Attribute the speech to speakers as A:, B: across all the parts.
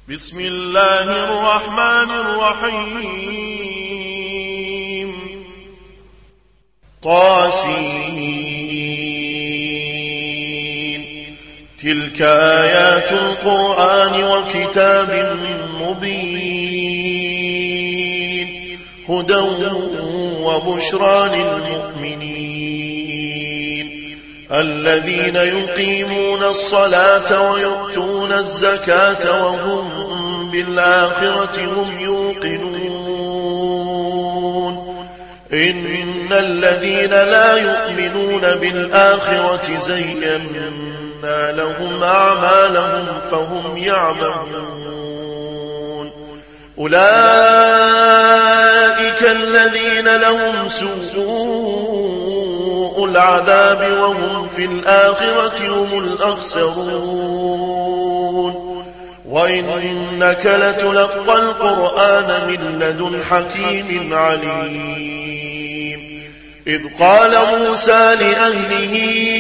A: بسم الله الرحمن الرحيم طاسين تلك آيات القرآن وكتاب مبين هدى وبشرى للمؤمنين الذين يقيمون الصلاة ويؤتون الزكاة وهم بالآخرة هم يوقنون إن الذين لا يؤمنون بالآخرة زينا لهم أعمالهم فهم يعملون أولئك الذين لهم سوء العذاب وهم في الآخرة هم الأخسرون وإنك لتلقى القرآن من لدن حكيم عليم إذ قال موسى لأهله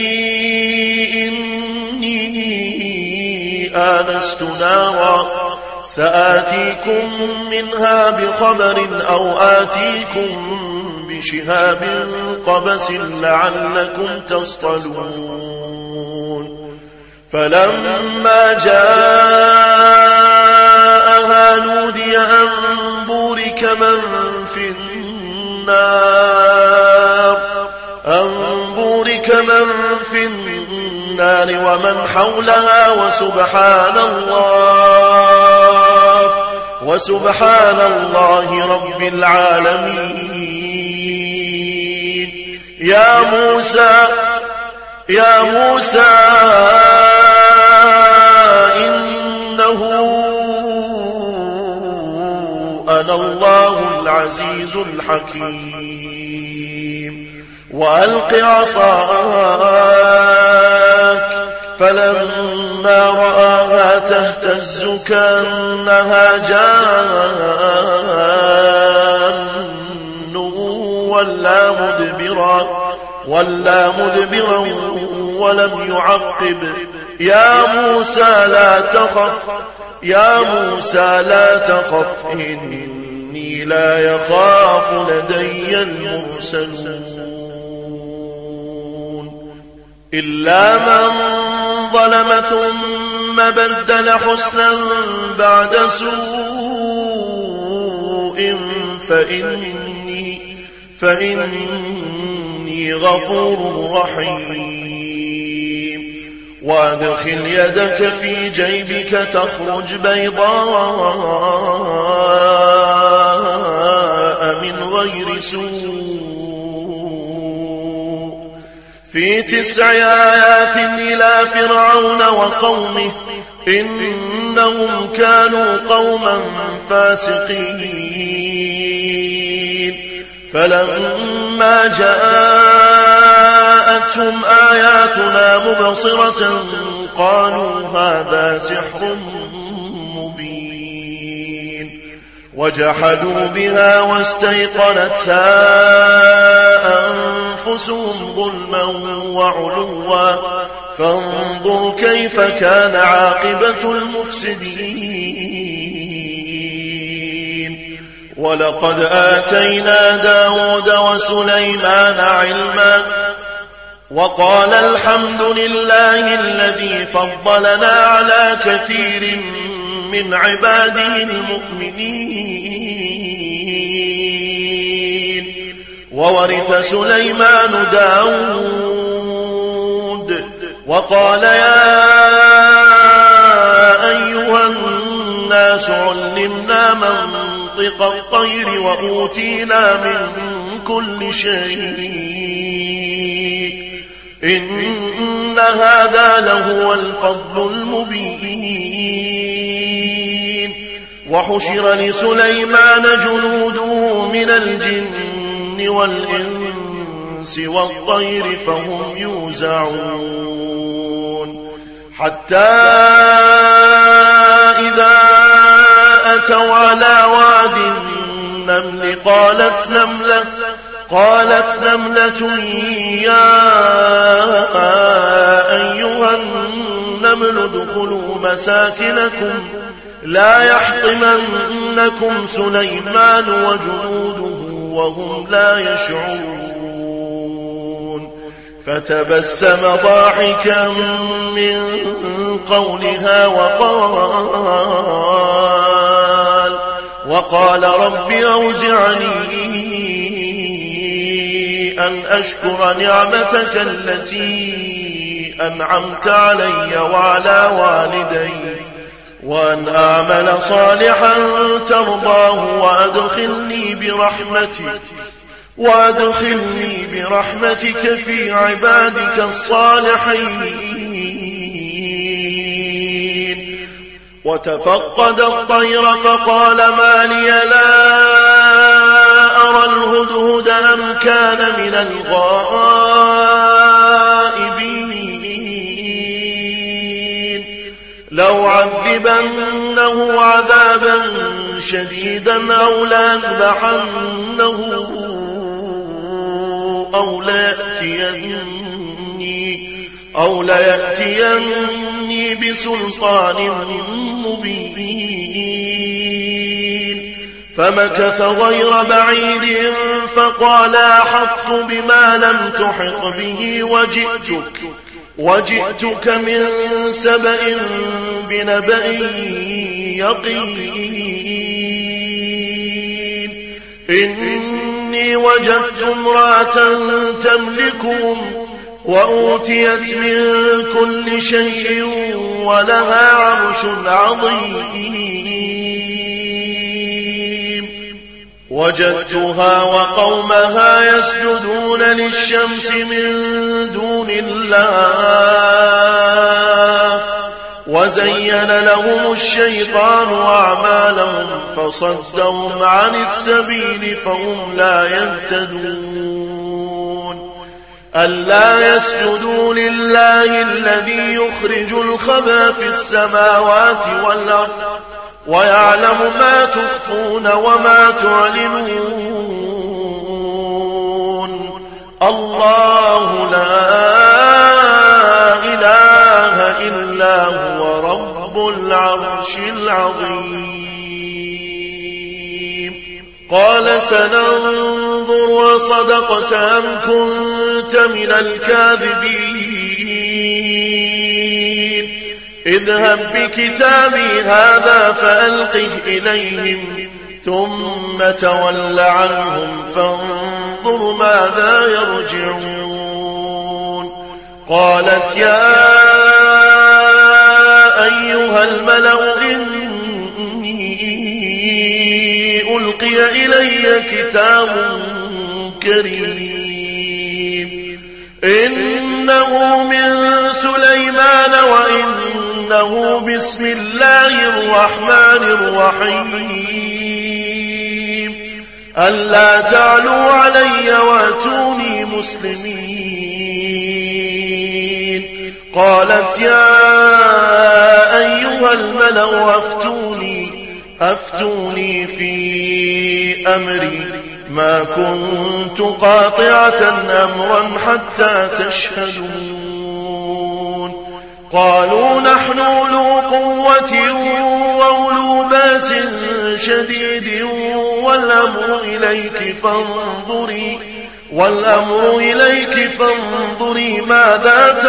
A: إني آنست نارا سآتيكم منها بخبر أو آتيكم بشهاب قبس لعلكم تصطلون فلما جاءها نودي أن بورك من في النار ومن حولها وسبحان الله رب العالمين يا موسى إنه أنا الله العزيز الحكيم وألق عصاك فلما رآها تهتز كأنها جان ولا مدبرا ولم يعقب يا موسى لا تخف إني لا يخاف لدي المرسلون إلا من ظلم ثم بدل حسنا بعد سوء فإني غفور رحيم وأدخل يدك في جيبك تخرج بيضاء من غير سوء في 9 آيات إلى فرعون وقومه إنهم كانوا قوما فاسقين فلما جاءتهم آياتنا مبصرة قالوا هذا سحر مبين وجحدوا بها واستيقنتها أنفسهم ظلما وعلوا فانظر كيف كان عاقبة المفسدين ولقد آتينا داود وسليمان علما وقال الحمد لله الذي فضلنا على كثير من عباده المؤمنين وورث سليمان داود وقال يا أيها الناس علمنا منطق الطير وأوتينا من كل شيء إن هذا لهو الفضل المبين وحشر لسليمان جنوده من الجن والإنس والطير فهم يوزعون حتى إذا أتوا على واد النمل قالت نملة يا أيها النمل النمل ادخلوا مساكنكم لا يحطمنكم سليمان وجنوده وهم لا يشعرون فتبسم ضاحكا من قولها وقال رب أوزعني أن أشكر نعمتك التي أنعمت علي وعلى والدي وأن أعمل صالحا ترضاه وأدخلني برحمتك في عبادك الصالحين. وتفقد الطير فقال ما لي لا أرى الهدهد أم كان من الغائبين لو عذبنه عذابا شديدا أو ليأتيني بسلطان مبين. فمكث غير بعيد فقال أحطت بما لم تحط به وجئتك من سبأ بنبأ يقين. إني وجدت امرأة تملكهم وأوتيت من كل شيء ولها عرش عظيم. وجدتها وقومها يسجدون للشمس من دون الله وزين لهم الشيطان أعمالهم فصدهم عن السبيل فهم لا يهتدون. ألا يسجدوا لله الذي يخرج الخبى في السماوات والأرض ويعلم ما تخفون وما تعلنون. الله لا إله إلا هو رب العرش العظيم. قال سننظر وصدقت أم كنت من الكاذبين. اذهب بكتابي هذا فألقه إليهم ثم تول عنهم فانظر ماذا يرجعون. قالت يا أيها الملأ إني ألقي إلي كتاب كريم إنه من سليمان وإنه بسم الله الرحمن الرحيم. ألا تعلوا علي وأتوني مسلمين. قالت يا أيها الملأ أفتوني في أمري ما كنت قاطعة أمرا حتى تشهدون. قالوا نحن أولو قوة وأولو بأس شديد والأمر إليك فانظري ماذا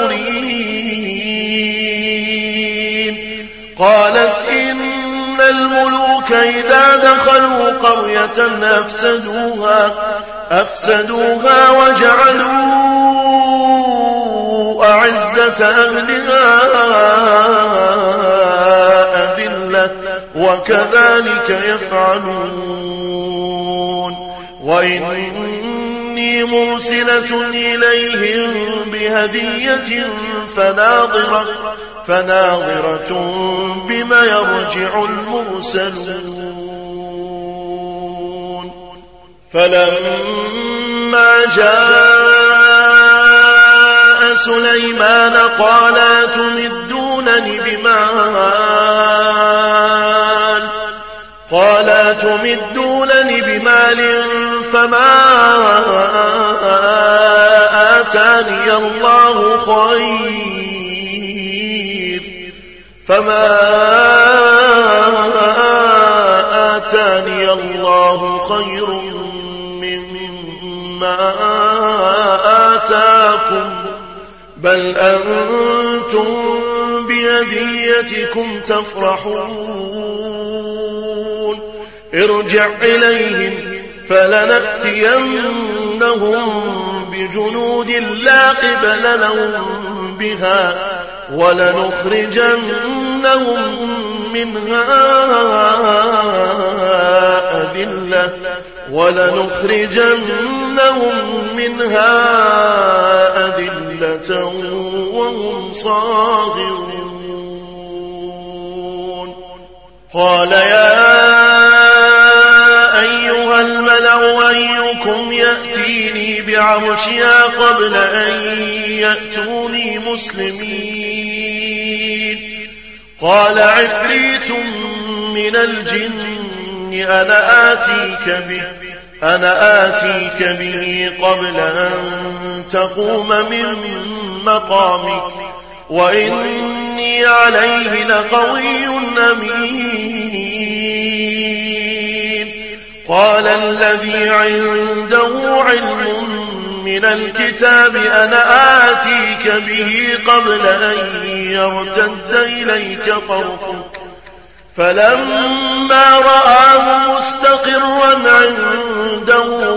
A: تأمرين. قالت إن الملوك إذا دخلوا قرية أفسدوها وجعلوا أعزة أهلها أذلة وكذلك يفعلون. وإني مرسلة إليهم بهدية فناظرة بما يرجع المرسلون. فلما جاء سليمان قال أتمدونني بمال فما آتاني الله خير فما آتاني الله خير مما آتاكم بل أنتم بهديتكم تفرحون ارجع إليهم فلنأتينهم بجنود لا قبل لهم بها ولنخرجنهم منها أذلة وهم صاغرون قال يا أيها الملأ أيكم يأتيني بعرشها قبل أن يأتوني مسلمين قال عفريت من الجن أنا آتيك به قبل أن تقوم من مقامك وإني عليه لقوي أمين قال الذي عنده علم من الكتاب أنا آتيك به قبل أن يرتد إليك طرفك فلما رآه مستقرا عنده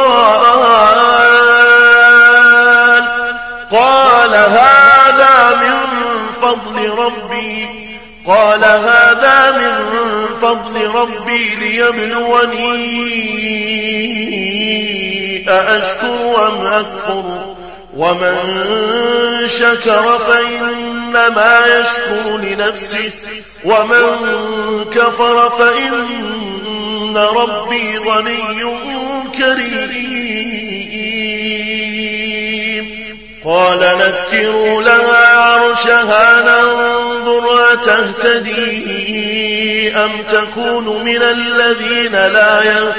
A: قال هذا من فضل ربي ليبلوني أأشكر أم أكفر ومن شكر فإنما يشكر لنفسه ومن كفر فإن ربي غني كريم قال نكروا لها عرشها ننظر أتهتدي أم تكون من الذين لا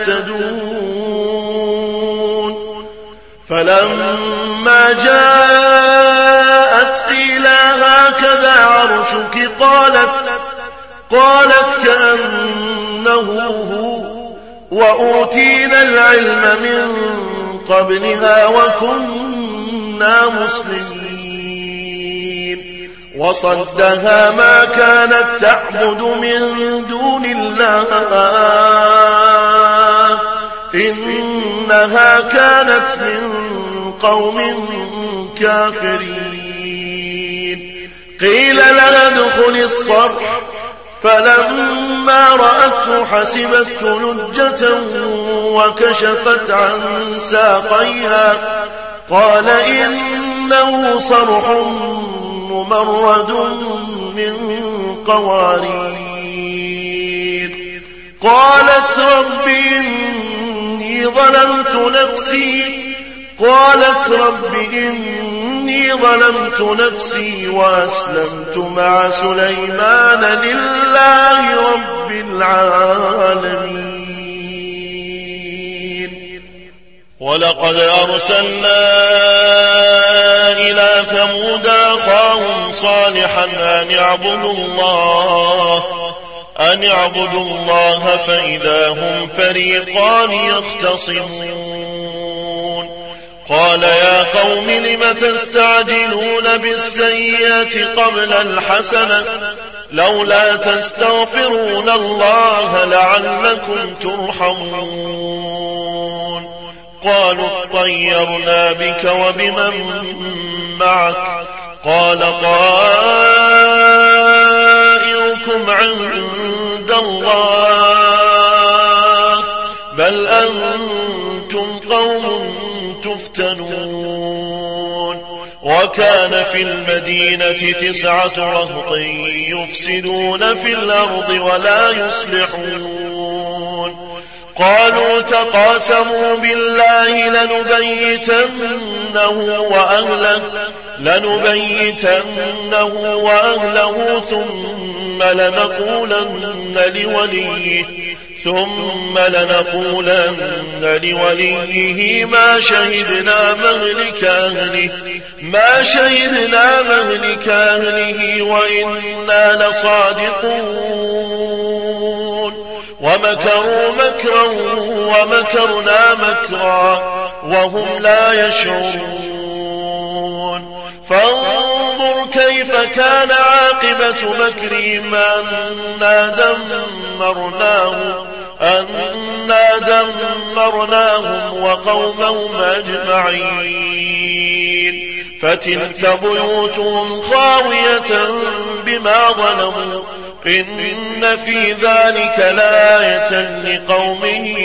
A: يهتدون فلما جاءت قيل هكذا عرشك قالت كأنه هو وأوتينا العلم من قبلها وكنا مسلمين وصدها ما كانت تعبد من دون الله إنها كانت من قوم كافرين قيل لها ادخل الصرح فلما رأته حسبته لجة وكشفت عن ساقيها قال إنه صرح ممرد من قوارير قالت رب إني ظلمت نفسي وأسلمت مع سليمان لله رب العالمين ولقد أرسلنا إلى ثمود أخاهم صالحا أن اعبدوا الله فإذا هم فريقان يختصمون قال يا قوم لم تستعجلون بالسيئة قبل الحسنة لولا تستغفرون الله لعلكم ترحمون قالوا اطيرنا بك وبمن معك قال طائركم عند الله بل أنتم قوم تفتنون وكان في المدينة 9 رهط يفسدون في الأرض ولا يصلحون قالوا تقاسموا بالله لنبيتنه وأهله ثم ثم لنقولن لوليه ما شهدنا مهلك أهله وإنا لصادقون ومكروا مكرا ومكرنا مكرا وهم لا يشعرون فانظر كيف كان عاقبة مكرهم أنا دمرناهم وقومهم أجمعين فتلك بيوتهم خاوية بما ظلموا إن في ذلك لآية لقوم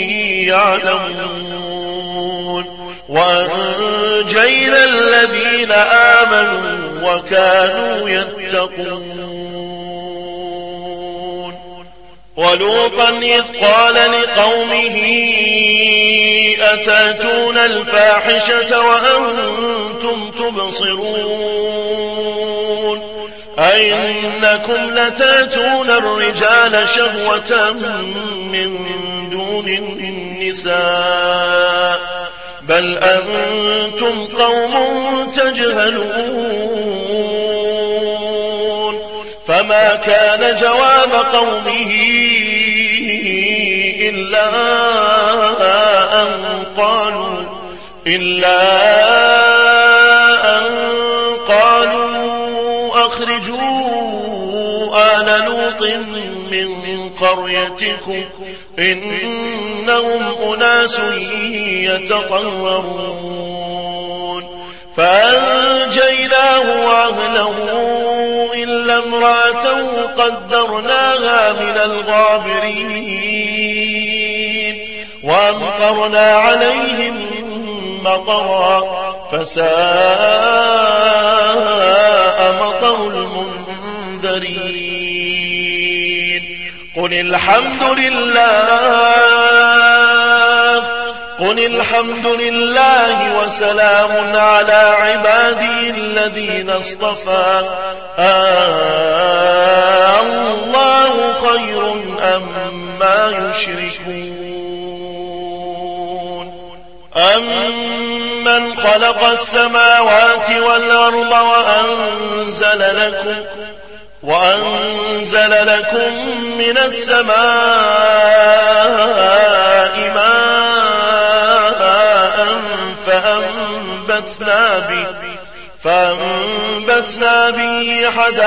A: يعلمون وأنجينا الذين آمنوا وكانوا يتقون ولوطا إذ قال لقومه أتاتون الفاحشة وأنتم تبصرون أئنكم لتاتون الرجال شهوة من دون النساء بل أنتم قوم تجهلون فما كان جواب قومه إلا أن قالوا أخرجوا آل لوط من قريتكم إنهم أناس يتطهرون فأنجيناه وأهله إلا امرأته قدرناها من الغابرين وأمطرنا عليهم مطرا فساء مطر المنذرين قل الحمد لله وسلام على عبادي الذين اصطفى الله خير أما يشركون أمن خلق السماوات والأرض وأنزل لكم من السماء ماء فأنبتنا به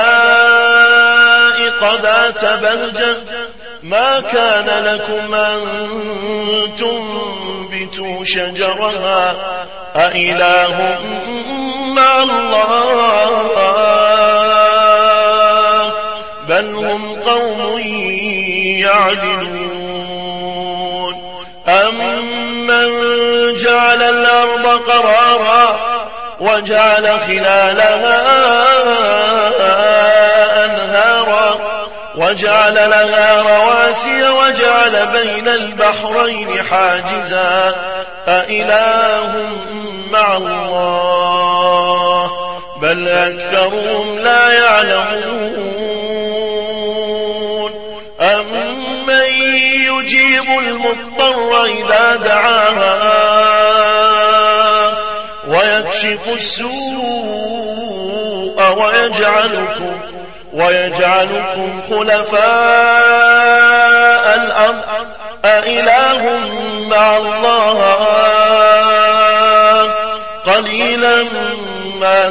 A: حدائق ذات بهجة ما كان لكم أن تنبتوا شجرها أإله مع الله بل هم قوم يعدلون أمن جعل الأرض قرارا وجعل خلالها أنهارا وجعل لها رواسي وجعل بين البحرين حاجزا أإله مع الله بل أكثرهم لا يعلمون أمن يجيب المضطر إذا دعاها ويكشف السوء ويجعلكم خلفاء الأرض أإله مع الله قليلا ما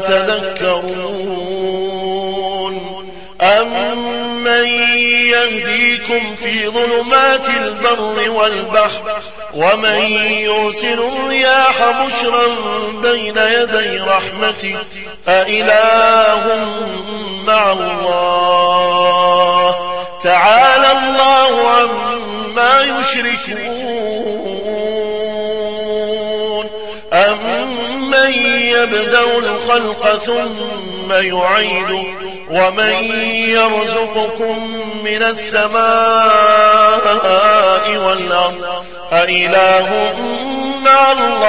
A: تذكرون أمن يهديكم في ظلمات البر والبحر ومن يرسل الرياح بشرا بين يدي رحمته أإله مع الله تعالى الله عما يشركون أمن يبدأ الخلق ثم يعيده ومن يرزقكم من السماء والأرض أإله مع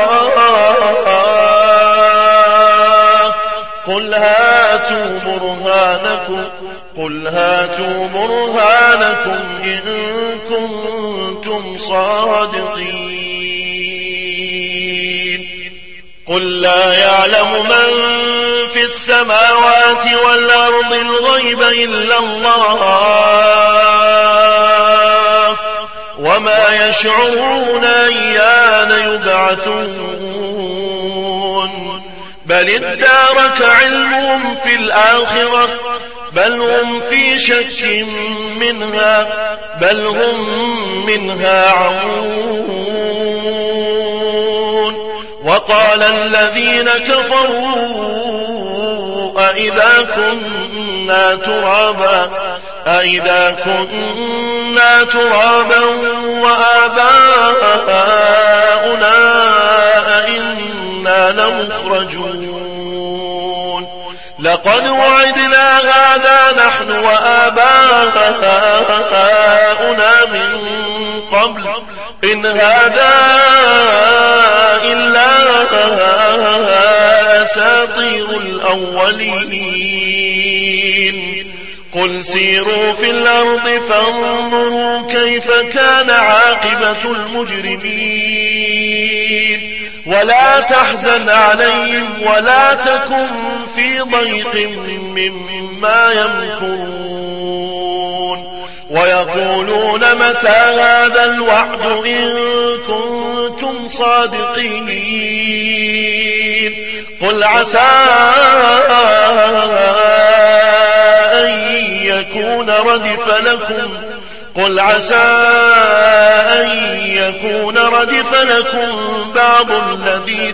A: الله قل هاتوا برهانكم إن كنتم كنتم صادقين قل لا يعلم من في السماوات والأرض الغيب إلا الله وما يشعرون أيان يبعثون بل ادارك علمهم في الآخرة بل هم في شك منها بل هم منها عمون وقال الذين كفروا أئذا كنا ترابا وآباؤنا أئنا لمخرجون لقد وعدنا هذا نحن وآباؤنا من قبل إن هذا إلا أساطير الأولين قل سيروا في الأرض فانظروا كيف كان عاقبة المجرمين ولا تحزن عليهم ولا تكن في ضيق مما يمكرون ويقولون متى هذا الوعد إن كنتم صادقين قل عسى أن يكون ردف لكم بعض الذي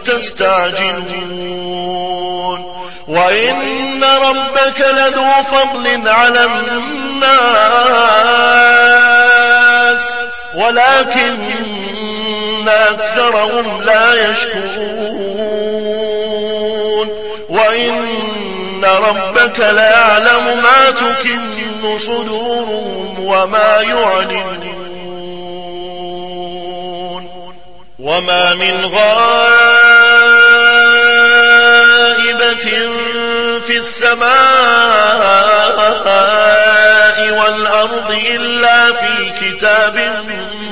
A: تستعجلون وإن ربك لذو فضل على الناس ولكن أكثرهم لا يشكرون وإن ربك ليعلم ما تكن صدورهم وما يعلنون وما من غائبة في السماء والأرض إلا في كتاب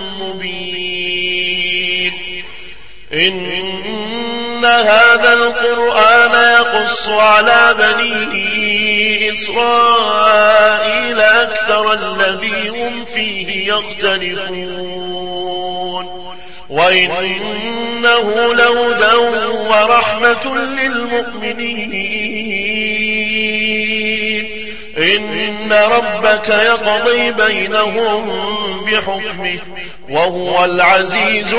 A: مبين إن هذا القرآن يقص على بني إسرائيل أكثر الذي هم فيه يختلفون وإنه لهدى ورحمة للمؤمنين إن ربك يقضي بينهم بحكمه وهو العزيز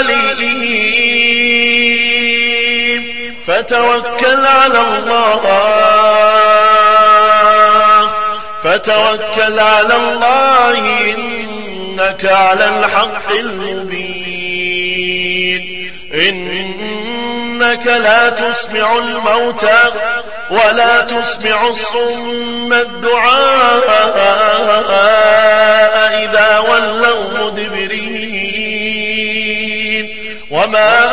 A: العليم فتوكل على الله إنك على الحق المبين إنك لا تسمع الموتى ولا تسمع الصم الدعاء إذا ولوا مدبرين وما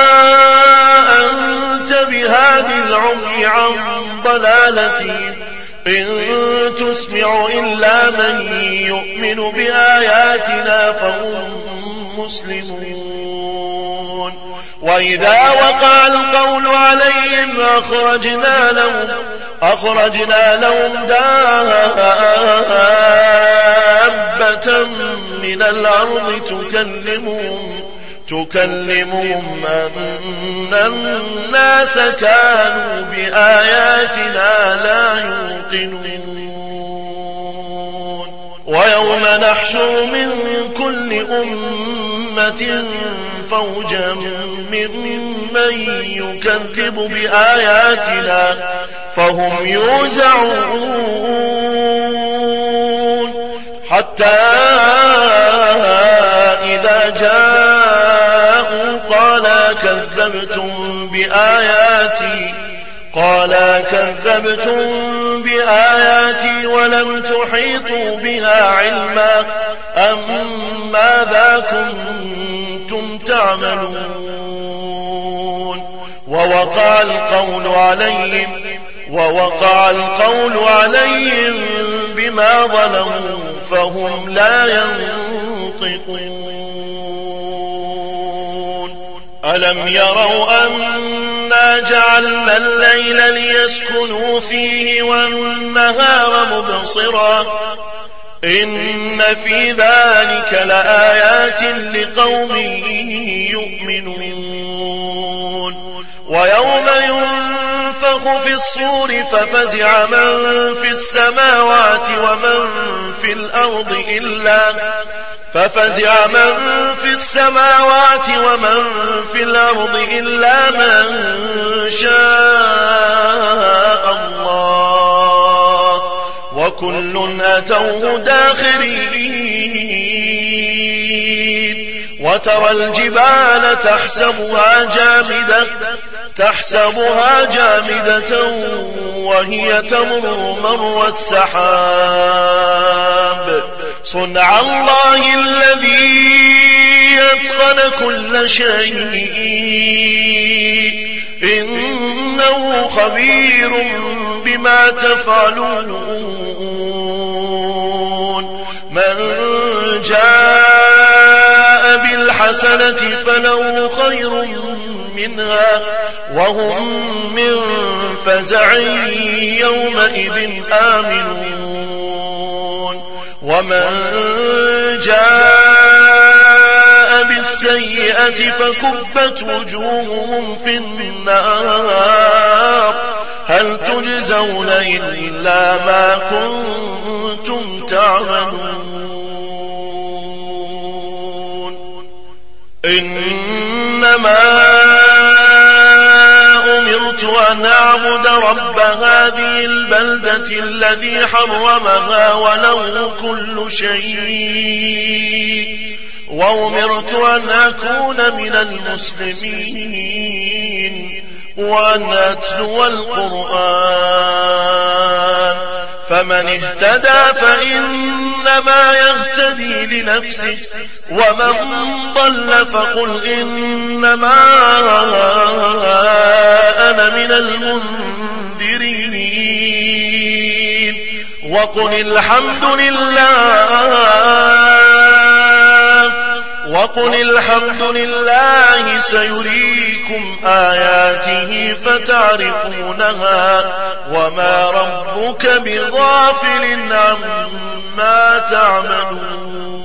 A: أنت بهادي العمي عن ضلالتهم إن تسمع إلا من يؤمن بآياتنا فهم مسلمون وإذا وقع القول عليهم أخرجنا لهم دابة من الأرض تكلمهم أن الناس كانوا بآياتنا لا يوقنون ويوم نحشر من كل أمة فوجا ممن يكذب بآياتنا فهم يوزعون حتى إذا جاءوا قال كذبتم بآياتي ولم تحيطوا بها علما أم ماذا كنتم تعملون ووقع القول عليهم بما ظلموا فهم لا ينطقون ألم يروا أنا جعلنا الليل ليسكنوا فيه والنهار مبصرا إن في ذلك لآيات لقوم يؤمنون ويوم ينفخ في الصور ففزع من في السماوات ومن في الأرض إلا من شاء الله وكل أتوه داخرين وترى الجبال تحسبها جامدة وهي تمر مر السحاب صنع الله الذي يتقن كل شيء إنه خبير بما تفعلون من جاء بالحسنة فله خير منها وهم من فزع يومئذ آمنون ومن جاء بالسيئة فكبت وجوههم في النار هل تجزون إلا ما كنتم تعملون إنما أمرت أن أعبد رب هذه البلدة الذي حرمها وله كل شيء وأمرت أن أكون من المسلمين وأن أتلو القرآن فمن اهتدى فإنما يهتدي لنفسه ومن ضل فقل إنما أنا من المنذرين وقل الحمد لله سيريكم آياته فتعرفونها وما ربك بغافل عما تعملون